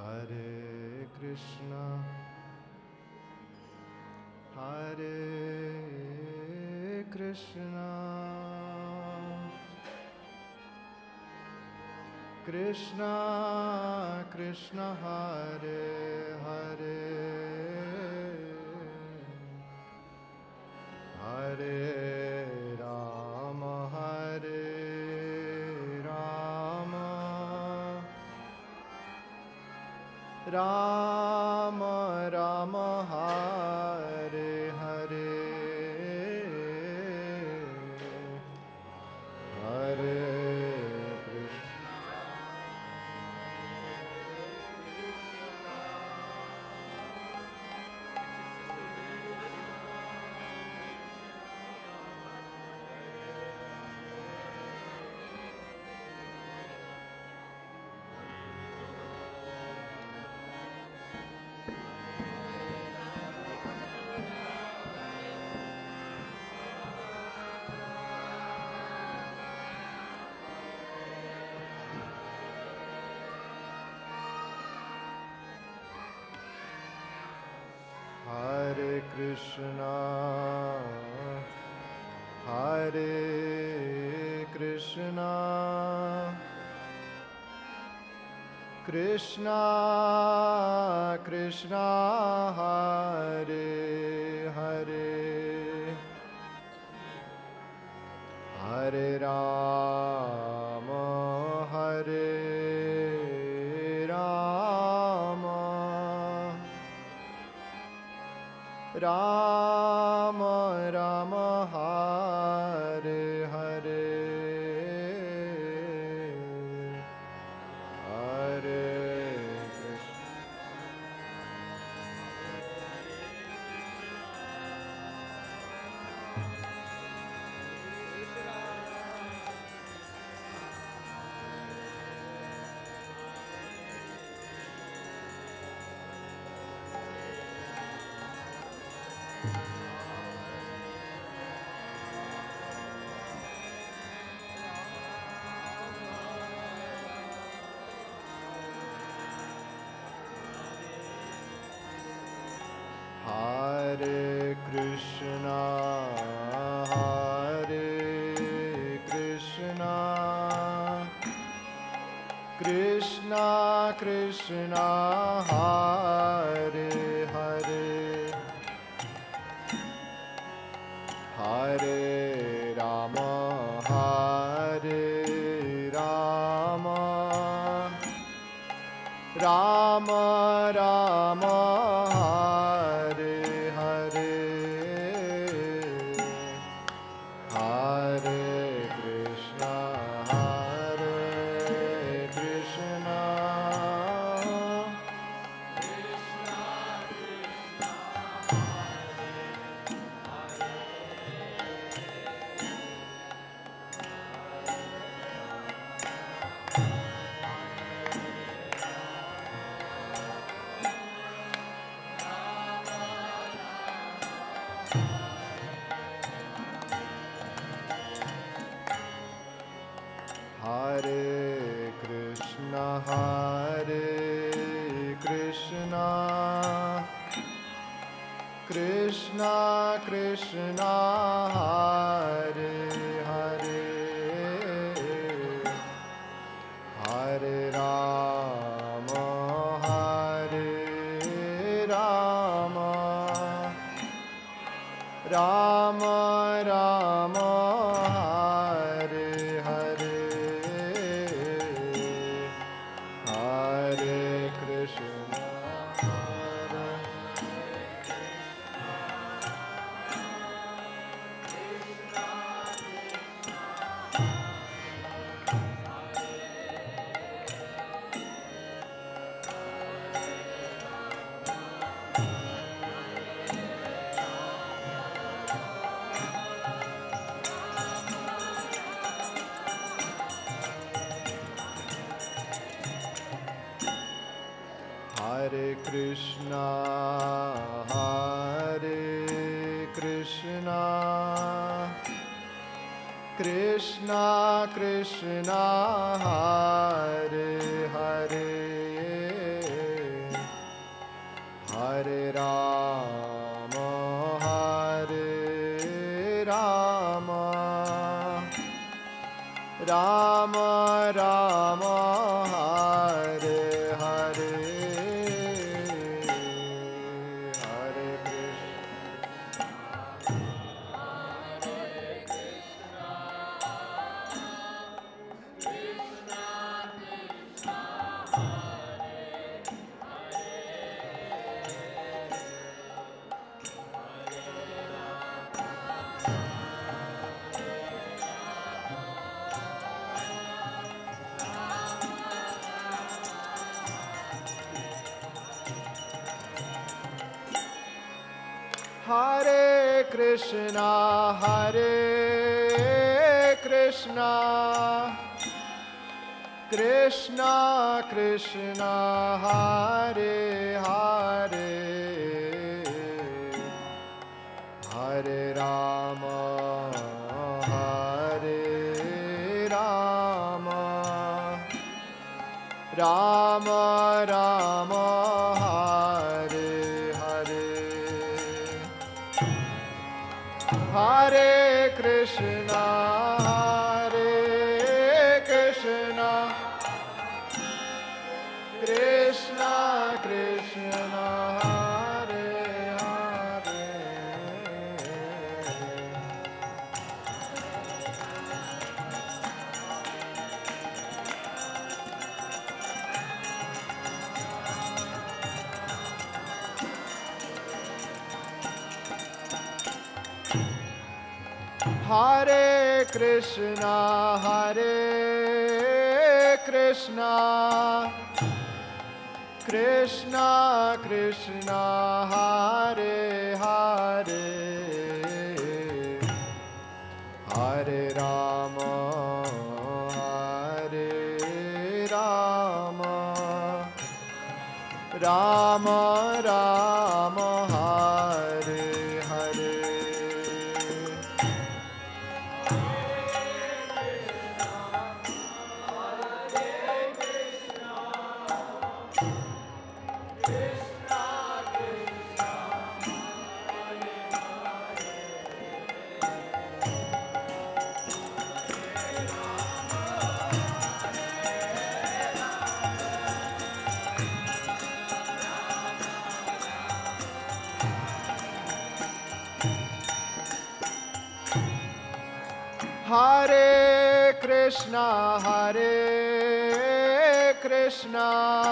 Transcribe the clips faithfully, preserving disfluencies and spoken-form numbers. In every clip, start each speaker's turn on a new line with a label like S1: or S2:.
S1: Hare Krishna, Hare Krishna, Krishna Krishna Hare Hare, Hare Rama, Hare Rama, Rama Rama Hare Hare, Hare Hare Krishna, Hare Krishna, Krishna Krishna Hare Hare, Hare Rama, Hare Rama, Rama Rama Hare Hare, Hare Krishna. Hare Krishna, Hare Krishna, Krishna Krishna Hare Hare, Hare Rama, Hare Rama, Rama Rama Hare Hare, Hare Krishna, Hare Krishna, Krishna Krishna Hare Krishna, Hare Krishna, Krishna Krishna Hare Hare, Hare Rama, Hare Rama, Rama Rama Hare Hare, Hare Krishna, Hare Hare Krishna, Hare Krishna, Krishna Krishna Hare Hare, Hare Krishna, Hare Krishna, Krishna Krishna, Hare Hare, Hare Rama, Hare Rama, Rama Rama, Hare Hare, Hare Krishna, Hare Krishna, Krishna Krishna, Hare Hare. Hare Krishna, Hare Krishna, Krishna Krishna, Hare Hare, Hare Rama, Hare Rama, Rama Rama, Hare Hare. Hare Krishna, Hare Krishna,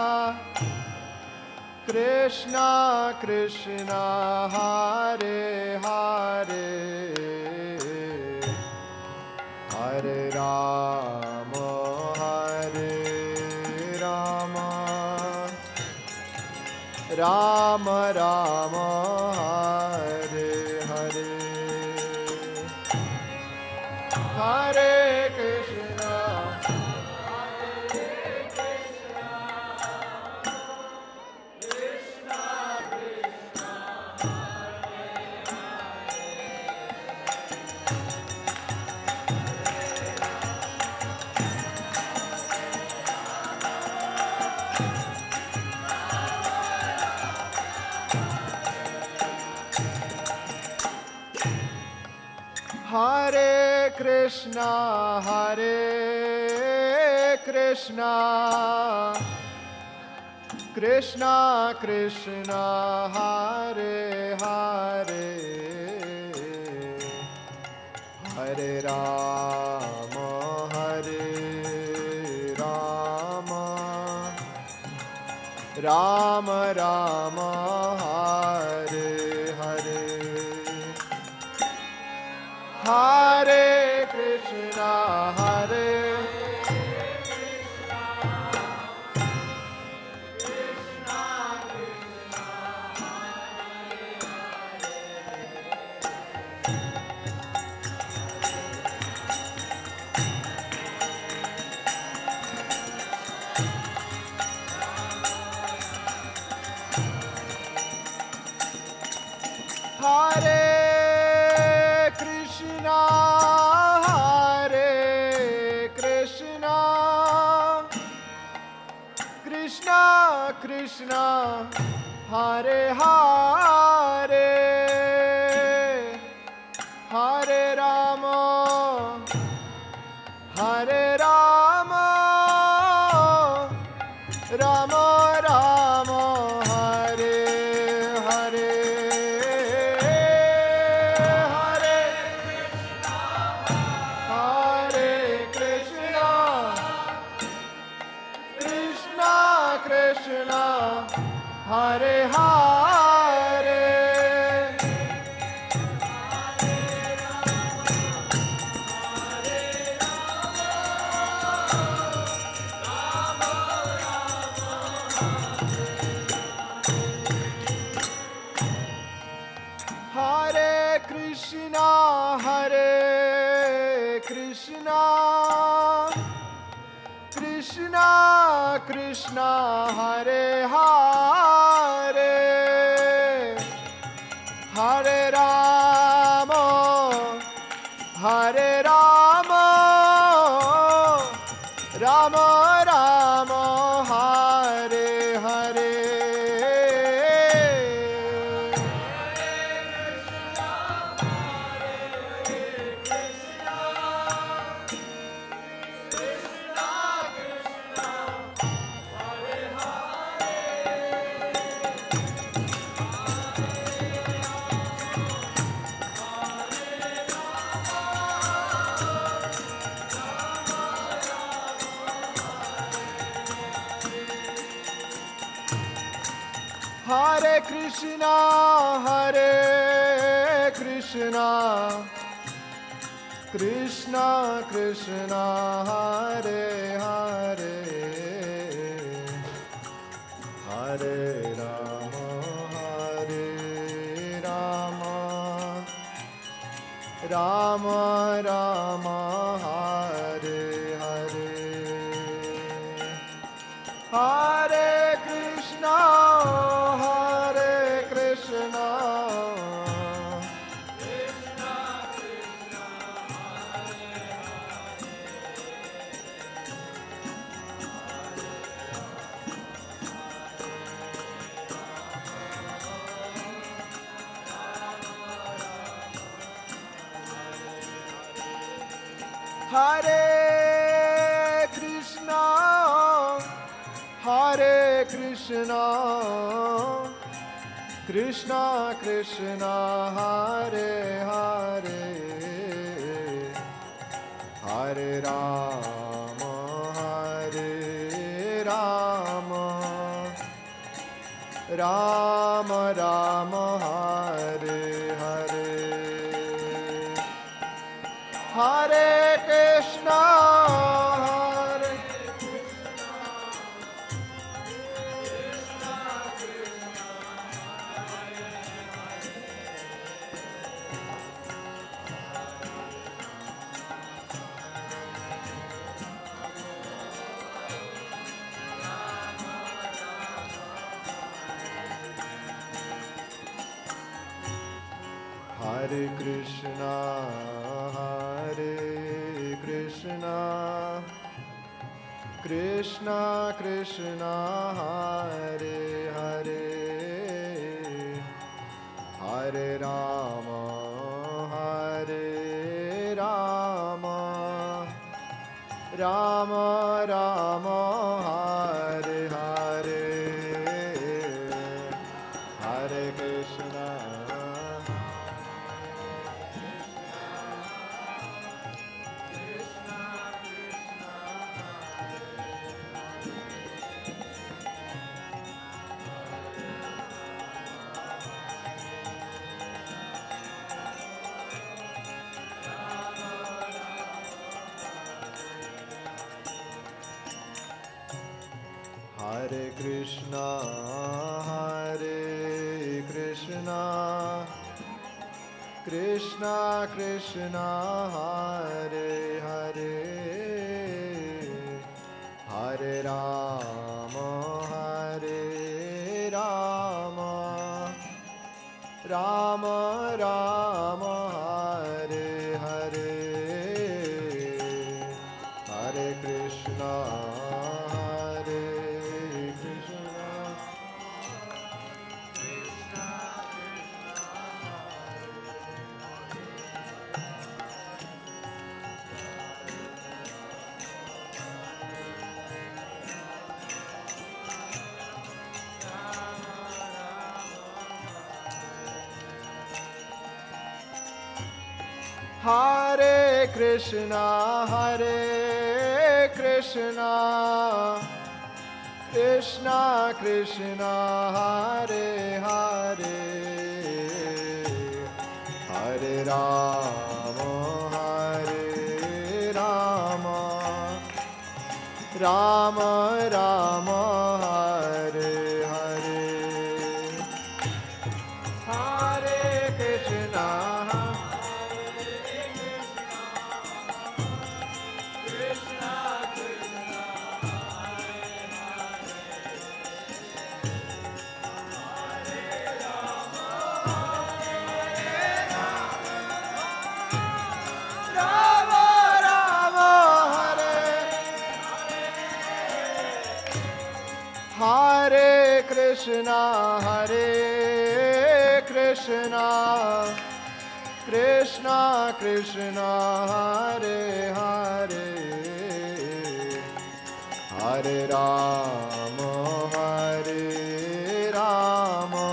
S1: Krishna Krishna, Hare Hare, Hare Rama, Hare Rama, Rama Rama, Hare Hare. Hare Krishna, Hare Krishna, Krishna Krishna, Hare Hare Krishna, Hare Krishna, Krishna Krishna, Hare Hare, Hare Rama, Hare Rama, Rama Rama, Hare Hare. Hare Krishna, Hare Krishna, Krishna Krishna, Hare Hare. Hare Krishna, Hare Krishna, Krishna Krishna, Hare Hare, Hare Rama, Hare Rama, Rama Rama, Hare Hare. Krishna, Hare Hare, Hare Krishna, Hare Hare, Hare Rama, Hare Rama, Rama Rama, Hare Hare. Hare Krishna, Hare Krishna, Krishna Krishna, Hare Hare, Hare Rama, Hare Rama, Rama Rama, Hare Hare, Hare Krishna, Hare Krishna, Krishna Krishna, Hare Krishna, Hare Krishna, Krishna Krishna, Hare Hare, Hare Rama, Hare Rama, Rama Rama, Hare Hare, Hare Krishna, Hare Hare Krishna, Hare Krishna, Krishna Krishna, Hare Hare, Hare Rama, Hare Rama, Rama Rama, Hare Hare, Hare Krishna, Hare Krishna, Hare Krishna, Krishna Krishna, Hare Hare, Hare Rama, Hare Rama, Rama Rama, Hare Hare, Hare Krishna, Hare Krishna, Hare Krishna, Krishna Krishna, Hare Hare, Hare Rama, Hare Rama, Rama Rama, Hare Hare, Hare Krishna, Hare Krishna, Hare Krishna, Krishna Krishna, Hare Hare, Hare Rama, Hare Rama,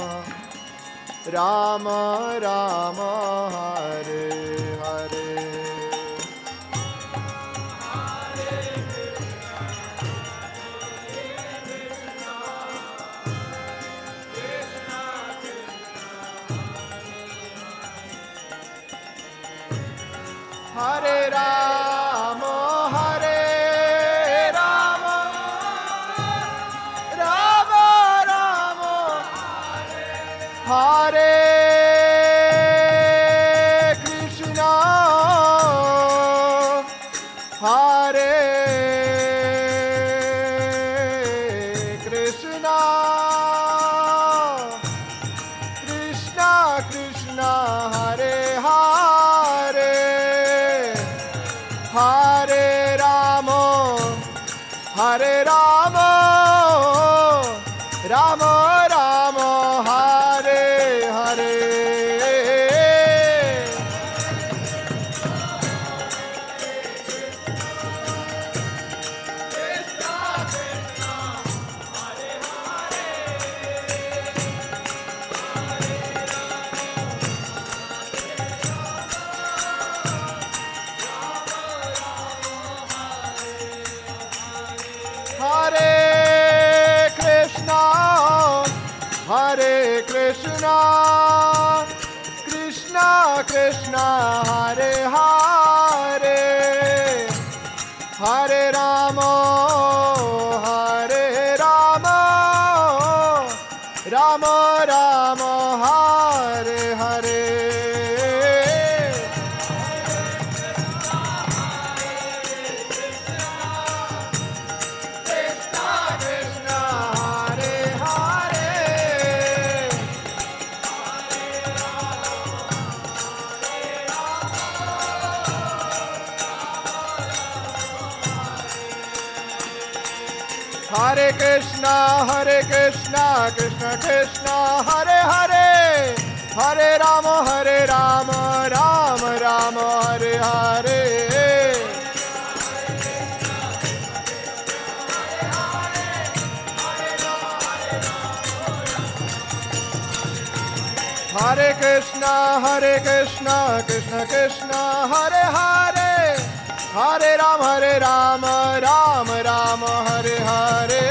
S1: Rama Rama, Hare Hare. Hare Rama, Hare Rama, Rama Rama, Hare Krishna, Hare Krishna, Krishna Krishna, Hare Hare, Hare Rama, Hare Rama, Rama Rama, Hare Hare. Hare Krishna, Hare Krishna, Krishna Krishna, Hare Hare, Hare Rama, Hare Rama, Rama Rama, Hare Hare. Hare Krishna, Hare Krishna, Krishna Krishna, Hare Hare, Hare Rama, Hare Rama, Rama Rama, Hare Hare. Hare Krishna, Hare Krishna, Krishna Krishna, Hare Hare, Hare Rama, Hare Rama, Rama Rama, Hare Hare.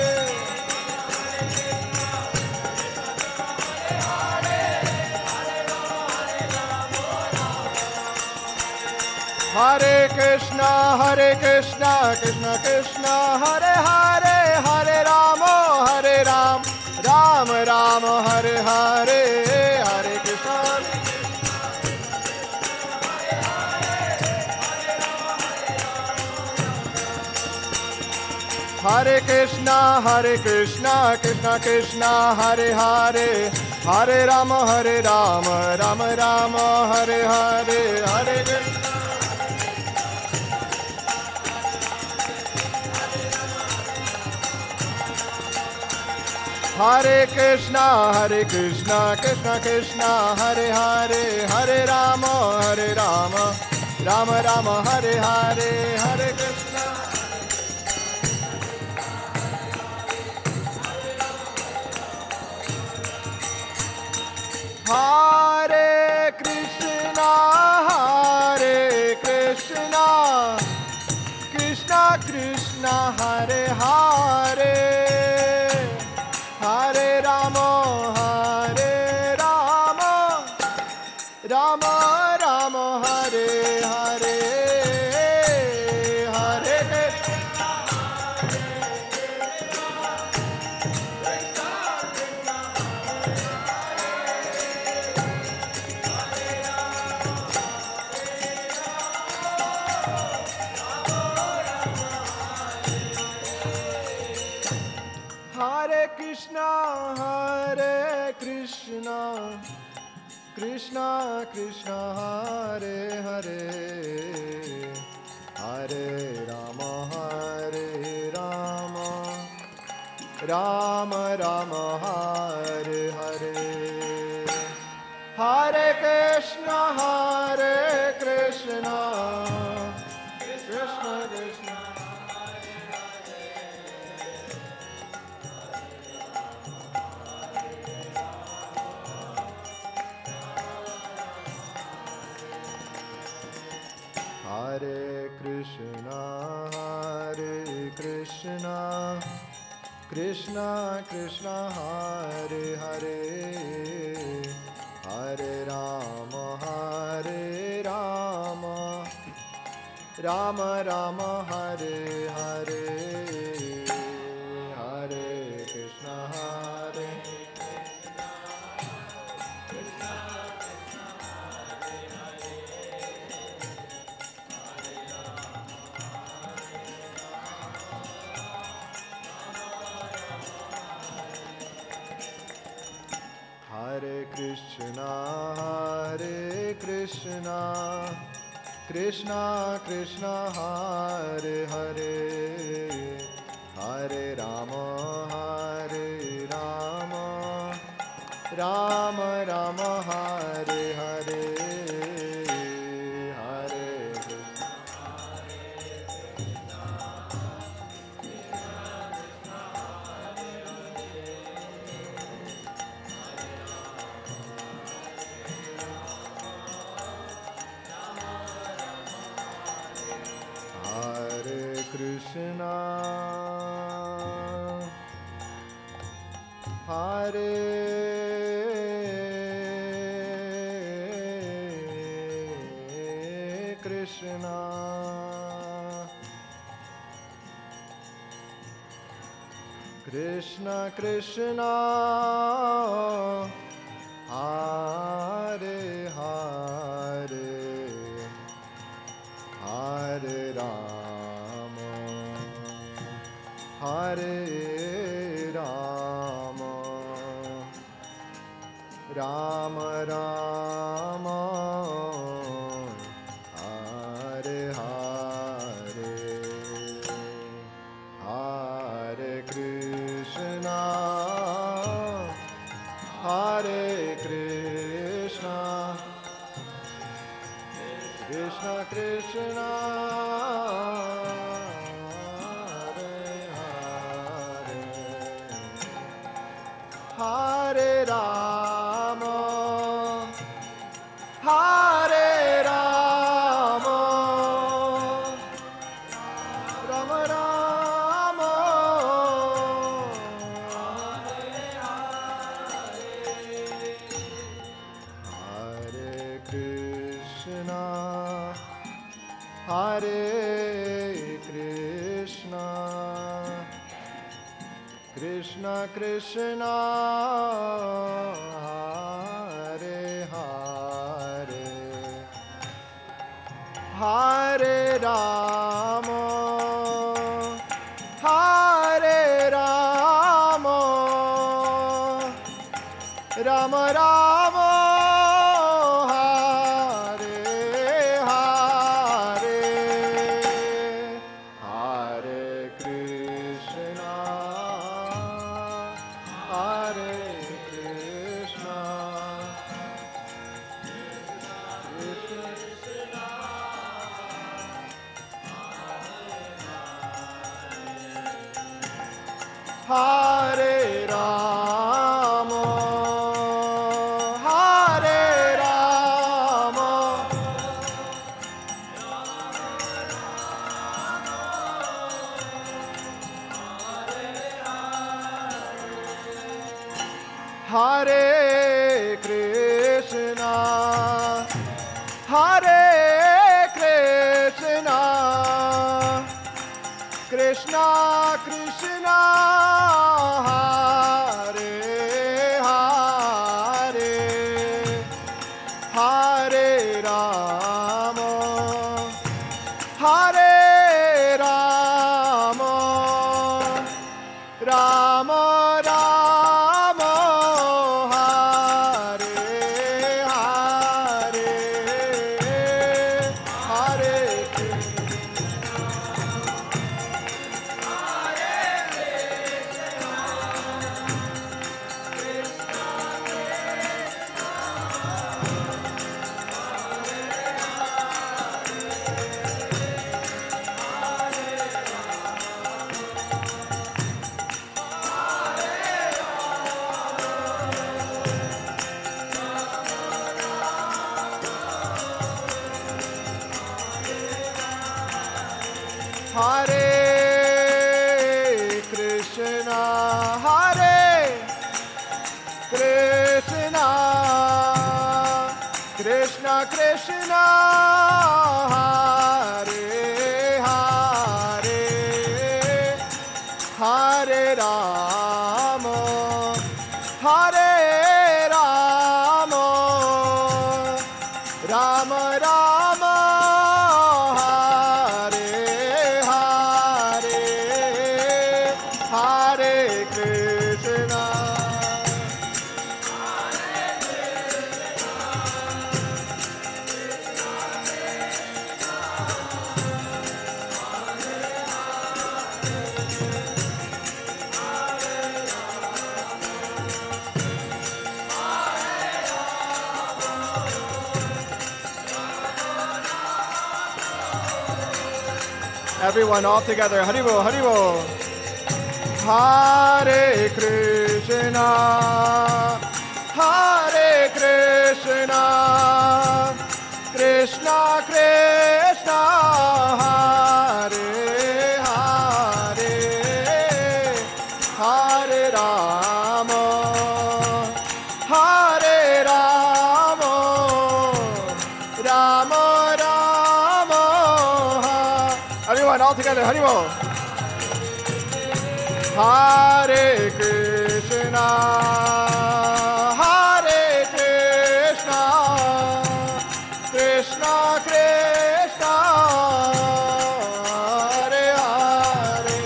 S1: Hare Krishna, Hare Krishna, Krishna Krishna, Hare Hare, Hare Rama, Hare Ram, Rama Rama, Hare Hare, Hare Krishna. Hare Krishna, Hare Krishna, Krishna Krishna, Hare Hare, Hare Rama, Hare Rama, Rama Rama, Hare Hare, Hare Krishna. Hare Krishna, Hare Krishna, Krishna Krishna, Hare Hare, Hare Rama, Hare Rama, Rama Rama, Hare Hare, Hare Krishna. Hare Krishna, Hare Krishna, Krishna Krishna, Hare Hare, Hare Rama, Hare Rama, Rama Rama, Hare Hare, Hare Krishna, Hare Krishna, Hare Krishna, Krishna Krishna, Hare Hare, Hare Rama, Hare Rama, Ram Ram Hare Hare Hare Krishna Hare Krishna Krishna Krishna Hare Krishna Hare Krishna Krishna Krishna Hare Hare Hare Rama Hare Rama Rama Rama Hare Hare Hare Krishna Hare Hare Krishna Hare Krishna Krishna Krishna Hare Hare Hare Rama Hare Rama Rama Rama Hare Hare Hare Krishna Krishna Hare Krishna Krishna Krishna Hare Hare Hare Rama Hare Rama Rama Rama Hare Hare Hare Krishna Hare Krishna Krishna Krishna Hare Rama Hare Rama Rama Rama Hare Krishna Hare Krishna Krishna Krishna Hare Hare Hare Rama Hare Rama Rama Rama Hare Hare Hare Krishna Hare Krishna Krishna Hare Rama Hare Rama Hare Krishna Hare Krishna Krishna Krishna Hare Hare Hare Rama Hare Rama Rama Rama Hare Hare Hare Krishna Hare Krishna, Hare Krishna, Krishna Krishna, Hare Hare, Hare Rama, Hare Rama, Rama Rama, Hare Hare, Hare Krishna. Everyone all together. Haribol, Haribol. Hare Krishna, Hare Krishna, Krishna Krishna, Hare Hare, Hare Rama, Hare Rama, Rama Rama. Everyone all together. Haribol. Hare Krishna, Hare Krishna, Krishna Krishna, Hare Hare,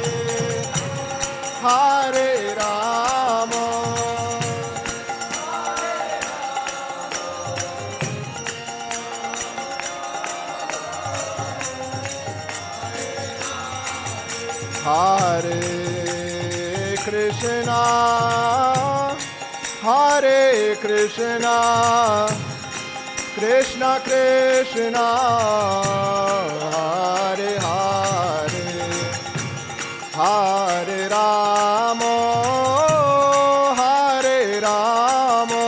S1: Hare Rama, Hare Krishna, Hare Krishna, Krishna Krishna, Hare Hare, Hare Rama, Hare Rama,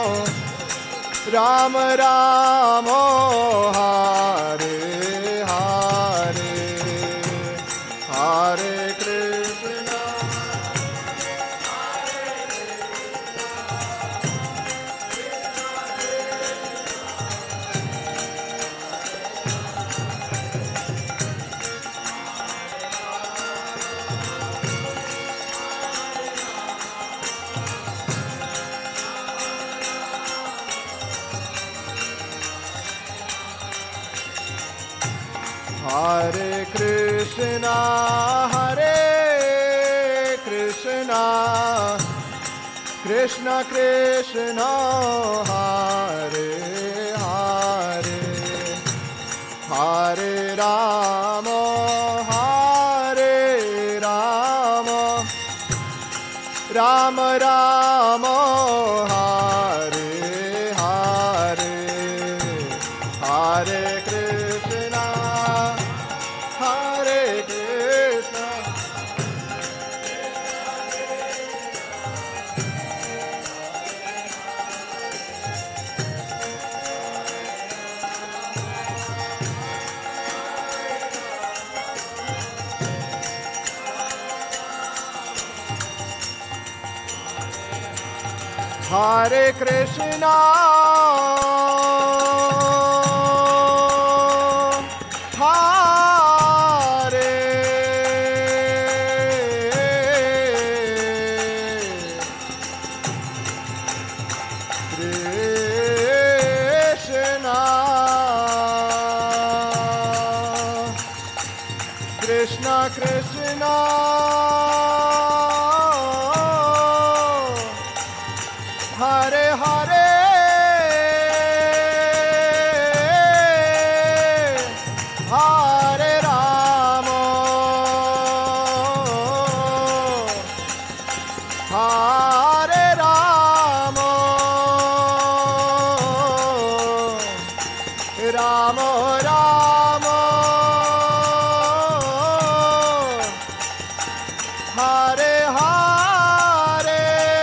S1: Rama Rama, Hare Hare, Hare Krishna. Hare Krishna, Hare Krishna, Krishna Krishna, Hare Hare, Hare Rama, Hare Rama, Rama Rama, Hare Hare, Hare Krishna, Hare Krishna. Hare Krishna, Hare Krishna, Krishna Krishna, Hare Hare, Hare Rama, Hare Rama, Rama Rama, Hare Hare,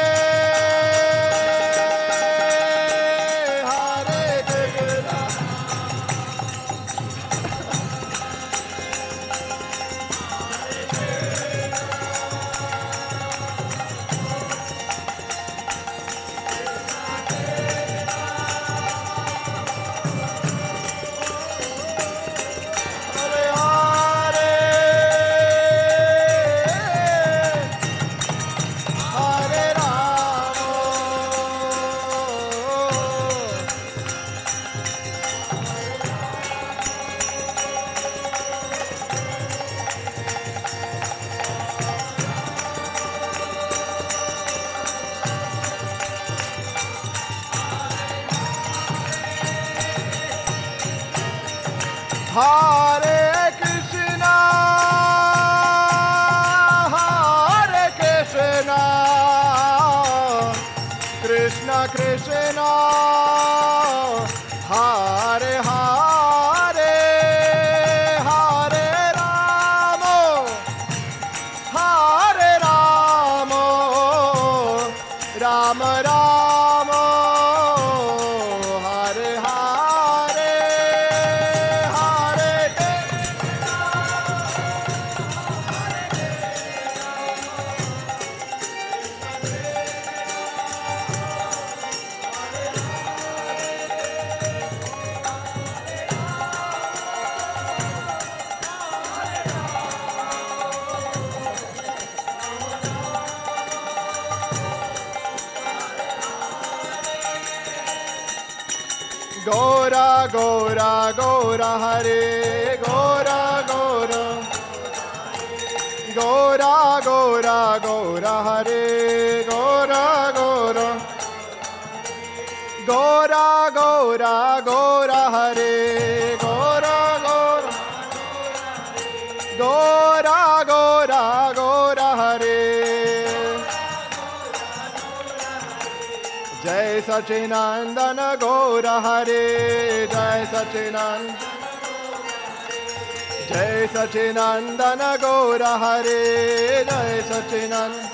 S1: Hare Krishna. Hare Krishna, Hare Krishna, Krishna Krishna, Hare Hare, Hare Rama, Hare Rama, Rama Rama, Hare Hare, Hare Gora Gora Gora Hare Gora Gora Gora Gora Gora Hare Gora Gora Gora Gora Gora Hare Gora Gora Gora Gora Gora Hare Jai Sachinandana Gaura Hare Jai Sachinandana Jai Sachinandana Gaura Hare Jai Sachinandana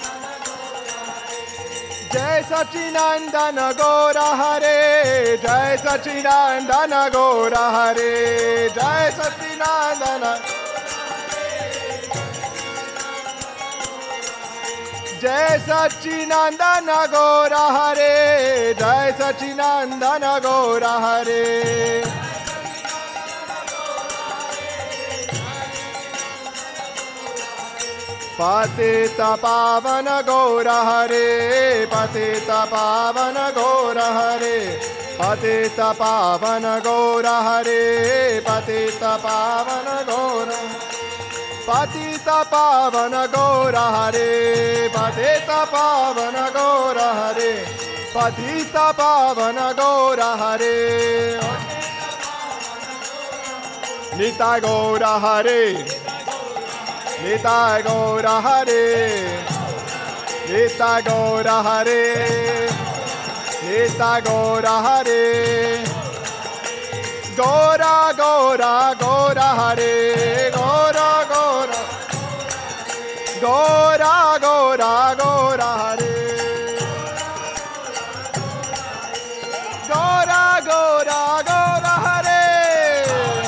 S1: Jai Sachinandana Gaura Hare Jai Sachinandana Gaura Hare Jai Sachinandana Jai Sachinandana Gaura Hare Jai Sachinandana Gaura Hare Patita Pavana Gaura Hare Patita Pavana Gaura Hare Patita Pavana Gaura Hare Patita Pavana Gaura Patita Pavana Gaura Hare Patita Pavana Gaura Hare Patita Pavana Gaura Hare Nitai Gaura Hare Nitai Gaura Hare Nitai Gaura Hare Nitai Gaura Hare Gaura Gaura Gaura Hare Gaura Gaura Gaura Gaura Gaura Hare Gaura Gaura Gaura Hare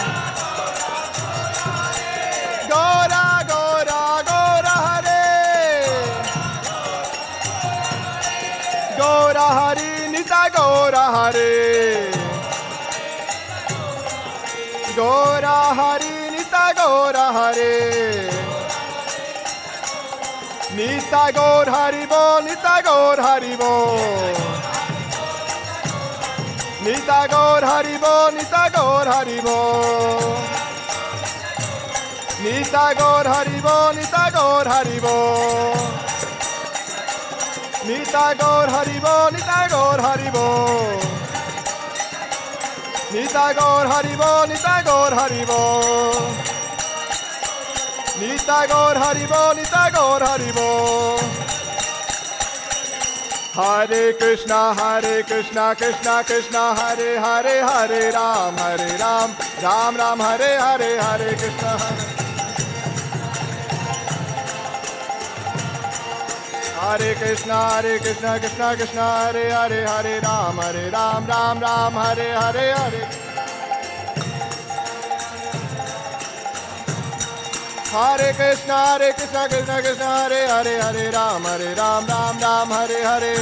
S1: Gaura Gaura Gaura Hare Gaura Hari Nita Gaura Hare Gaura Hari Nita Gaura Hare Nita Gaur Haribo Nita Gaur Haribo Nita Gaur Haribo Nita Gaur Haribo Nita Gaur Haribo Nita Gaur Haribo Nita Gaur Haribo Nita Gaur Haribo Nita Gaur Haribo Nita Gaur Haribo Nita Gaur Haribo Nita Gaur Haribo Hare Krishna Hare Krishna Krishna Krishna Hare Hare Hare Ram Hare Ram Ram Ram Hare Hare Hare Krishna Hare Krishna Hare Krishna Krishna Krishna Hare Hare Hare Ram Hare Ram Ram Ram Hare Hare Hare Hare Krishna Hare Krishna Krishna Krishna Hare Hare Hare Ram Hare Ram Ram Ram Hare Hare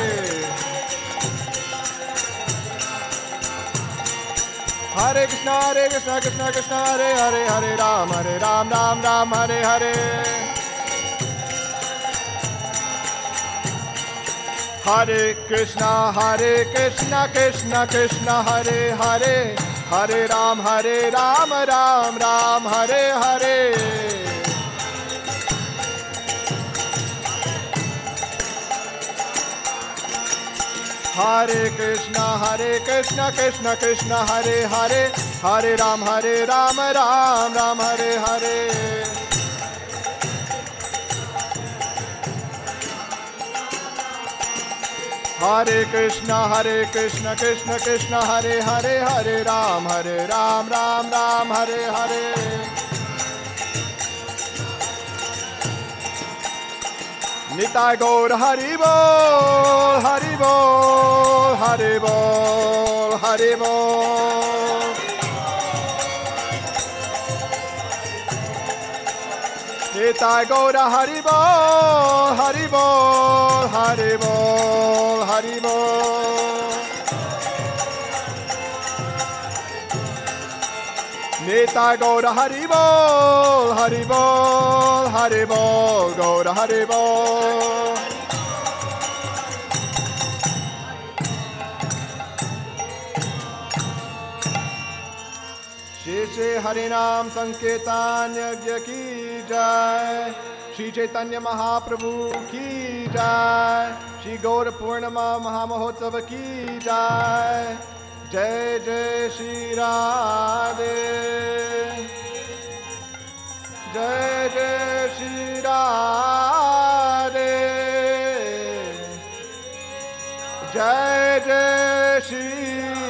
S1: Hare Krishna Hare Krishna Krishna Krishna Hare Hare Hare Ram Hare Ram Ram Ram Hare Hare Hare Krishna Hare Krishna Krishna Krishna Hare Hare Hare Ram Hare Ram Ram Ram Hare Hare Hare Krishna, Hare Krishna, Krishna Krishna, Hare Hare, Hare Ram, Hare Ram, Ram Ram, Hare Hare. Hare Krishna, Hare Krishna, Krishna Krishna, Hare Hare, Hare Ram, Hare Ram, Ram Ram, Hare Hare. Nitai Gaur Hari Bol, Hari Bol, Hari Bol, Hari Bol. Nitai Gaur Hari Bol, Hari Bol, Hari Bol, Hari Bol. Nitai Gaur Hari Bol, Hari Bol, Hari Bol, Gaur Hari Bol. Shri Shri Harinam Sankirtan Yajna ki jai, Shri Chaitanya Mahaprabhu ki jai, Shri Gaur Purnama Mahamahotsav ki jai. Jai Jai Shri Radhe, Jai Jai Shri Radhe, Jai Jai Shri